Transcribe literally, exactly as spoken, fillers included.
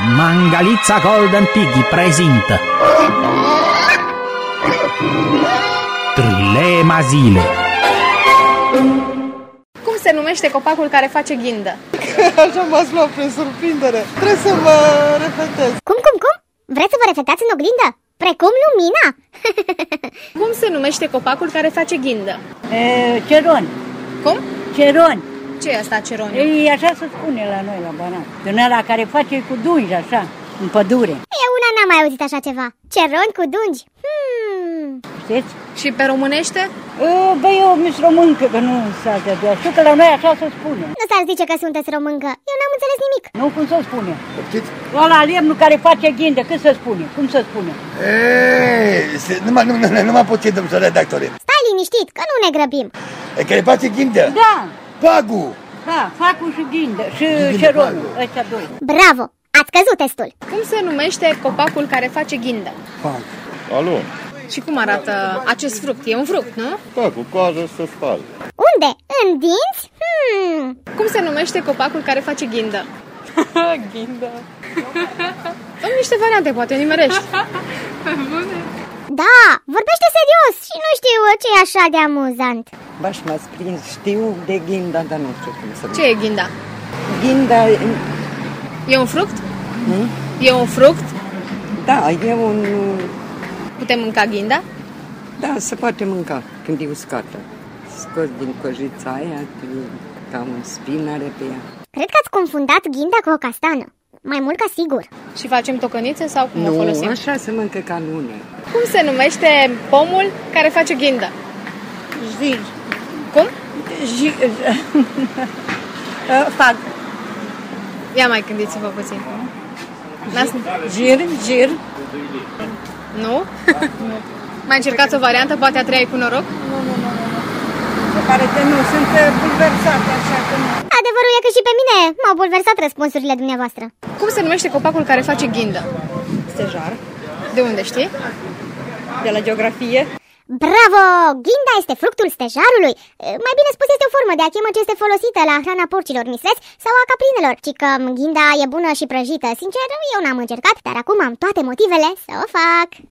Mangalița Golden Piggy prezintă Trilema zilei. Cum se numește copacul care face ghindă? Așa m-ați luat prin surprindere. Trebuie să mă repetez. Cum, cum, cum? Vreți să vă reflectați în oglindă? Precum lumina? Cum se numește copacul care face ghindă? E, ceron. Cum? Ceron. Ce e asta, ceroniu? E, așa se spune la noi la Banat. Din ăla care face cu dungi, așa, în pădure. Eu una n-am mai auzit așa ceva. Ceron cu dungi. Hmm. Știți? Și pe românește? E, bă, eu mi-s româncă, că nu s-a de Știu că la noi așa se spune. Nu s-ar zice că sunteți româncă. Eu n-am înțeles nimic. Nu, cum se spune? Ăla lemnul care face ghindă, cât se spune? Cum se spune? Eee, numai, nu, nu, nu mă puțin, domnul redactore. Stai liniștit, că nu ne grăbim. E care face ghindă? Da. Pagu. Da, facul și ghindă și ceronul, ăștia doi. Bravo, ați căzut testul. Cum se numește copacul care face ghindă? Pag. Alo? Și cum arată acest fruct? E un fruct, nu? Da, cu coajă se spală. Unde? În dinți? Hmm. Cum se numește copacul care face ghindă? Ghindă. Am niște variante, poate nimerești. Da, vorbește serios și nu știu ce e așa de amuzant. Baș, m-ați prins, știu de ghinda, dar nu știu cum să Ce e ghinda? Ghinda, E un fruct? hmm? E un fruct? Da, e un... Putem mânca ghinda? Da, se poate mânca când e uscată. Scoți din cojița aia, ca un spin are pe ea. Cred că ați confundat ghinda cu o castană. Mai mult ca sigur. Și facem tocănițe sau cum Nu, o folosim? așa se mănâncă ca lune. Cum se numește pomul care face ghindă? Jir. Cum? Jir. Fac. Ia mai gândiți-vă puțin. N-ați... Jir, jir. Nu? Mai încercați o variantă? Poate a treia e cu noroc? Nu, nu, nu, nu. Se pare că nu, sunt bulversată așa că nu. Adevărul e că și pe mine m-au bulversat răspunsurile dumneavoastră. Cum se numește copacul care face ghindă? Stejar. De unde știi? De la geografie. Bravo! Ghinda este fructul stejarului. Mai bine spus, este o formă de achemă ce este folosită la hrana porcilor misleți sau a caprinelor. Ci că ghinda e bună și prăjită. Sincer, eu n-am încercat, dar acum am toate motivele să o fac.